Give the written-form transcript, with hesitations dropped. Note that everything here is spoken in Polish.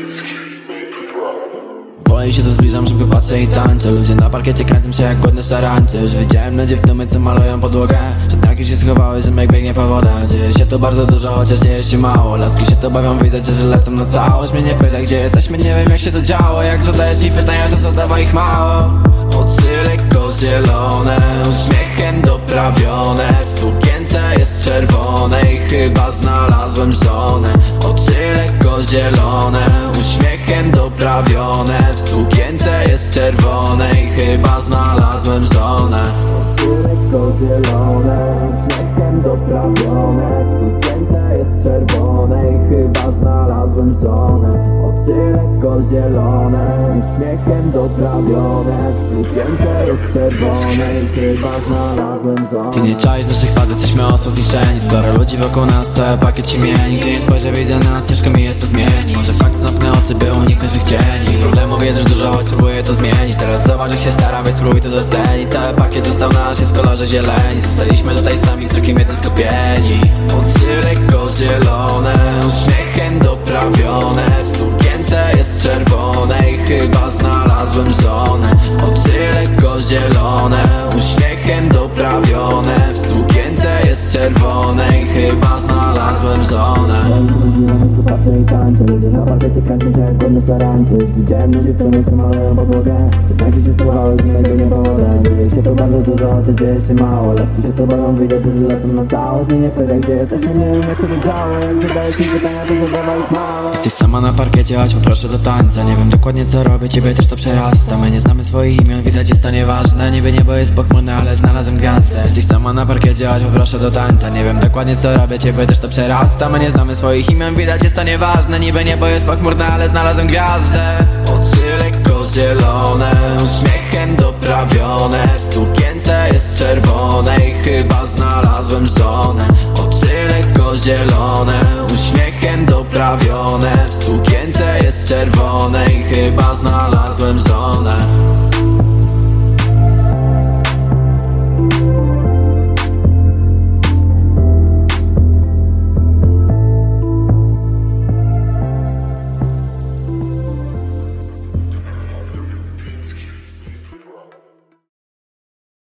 Powoli się to zbliżam, szybko patrzę i tańczę. Ludzie na parkiecie kręcą się jak głodne szarańcze. Już widziałem na dziewczyny, co malują podłogę, że traki się schowały, że myk biegnie po wodę. Dzieje się to bardzo dużo, chociaż dzieje się mało. Laski się to bawią, widać, że lecą na całość. Mnie nie pytaj, gdzie jesteśmy, nie wiem jak się to działo. Jak zadajesz mi pytania, to zadawaj ich mało. Oczy lekko zielone, uśmiechem doprawione. W sukience jest czerwonej, chyba znalazłem żonę. Oczy lekko zielone, uśmiechem doprawione. W sukience jest czerwonej, chyba znalazłem żonę. Oczy lekko zielone, uśmiechem doprawione. W sukience jest czerwonej, chyba znalazłem żonę. Oczy lekko zielone, uśmiechem doprawione. W sukience jest czerwonej, chyba znalazłem żonę. Ty nie czaisz naszych faz, jesteśmy ostro zniszczeni. Sporo ludzi wokół nas, cały pakiet ci mieni. Gdzie nie spojrzę, widzę nas, ciężko mi jest to zmienić. Może w końcu zamknę oczy, by uniknąć tych cieni. Problemów jest już dużo, choć spróbuję to zmienić. Teraz zobacz, jak się staram, więc spróbuj to docenić. Cały pakiet został nasz, jest w kolorze zieleni. Zostaliśmy tutaj sami, wzrokiem jednym skupieni. Oczy lekko zielone, uśmiechem doprawione. W sukience jest czerwonej, chyba znalazłem żonę. Oczy lekko zielone, uśmiechem doprawione. W sukience jest czerwonej, chyba znalazłem żonę. Patrzę i tańczę, ludzie na parkiecie kręcą się jak głodne szarańcze. Widziałem na dziewczyny, co malują podłogę, że traki się schowały, że myk biegnie po wodę. Dzieje się to bardzo dużo, chociaż dzieje się mało. Laski się to bawią, widać, że lecą na całość. Mnie nie pytaj, gdzie jesteśmy, nie wiem jak się to działo. Jak zadajesz mi pytania, to zadawaj ich mało. Jesteś sama na parkiecie, chodź poproszę do tańca. Nie wiem dokładnie co robię, ciebie też to przerasta. My nie znamy swoich imion, widać jest to nieważne. Niby niebo jest pochmurne, ale znalazłem gwiazdę. Jesteś sama na parkiecie, chodź poproszę do tańca. Nie wiem dokładnie co robię, ciebie też to przerasta. My nie znamy swoich imion, widać jest to nieważne. Niby niebo jest pochmurne, ale znalazłem gwiazdę. Oczy lekko zielone, uśmiechem doprawione. W sukience jest czerwonej, chyba znalazłem żonę. Oczy lekko zielone, uśmiechem doprawione. W sukience jest czerwonej, chyba znalazłem żonę.